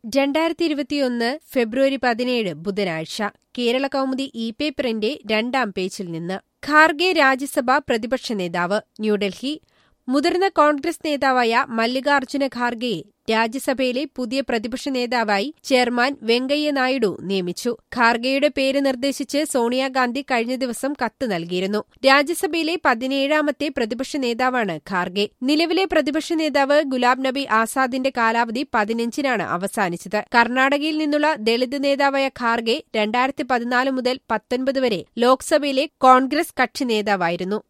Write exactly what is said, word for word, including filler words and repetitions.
രണ്ടായിരത്തി ഇരുപത്തിയൊന്ന് ഫെബ്രുവരി പതിനേഴ് ബുധനാഴ്ച കേരള കൗമുദി ഇ പേപ്പറിന്റെ രണ്ടാം പേജിൽ നിന്ന് ഖാർഗെ രാജ്യസഭാ പ്രതിപക്ഷ നേതാവ് ന്യൂഡൽഹി മുതിർന്ന കോൺഗ്രസ് നേതാവായ മല്ലികാർജ്ജുന ഖാർഗെയെ രാജ്യസഭയിലെ പുതിയ പ്രതിപക്ഷ നേതാവായി ചെയർമാൻ വെങ്കയ്യ നായിഡു നിയമിച്ചു. ഖാർഗെയുടെ പേര് നിർദ്ദേശിച്ച് സോണിയാഗാന്ധി കഴിഞ്ഞ ദിവസം കത്ത് നൽകിയിരുന്നു. രാജ്യസഭയിലെ പതിനേഴാമത്തെ പ്രതിപക്ഷ നേതാവാണ് ഖാർഗെ. നിലവിലെ പ്രതിപക്ഷ നേതാവ് ഗുലാം നബി ആസാദിന്റെ കാലാവധി പതിനഞ്ചിനാണ് അവസാനിച്ചത്. കർണാടകയിൽ നിന്നുള്ള ദളിത് നേതാവായ ഖാർഗെ രണ്ടായിരത്തി പതിനാല് മുതൽ പത്തൊൻപത് വരെ ലോക്സഭയിലെ കോൺഗ്രസ് കക്ഷി നേതാവായിരുന്നു.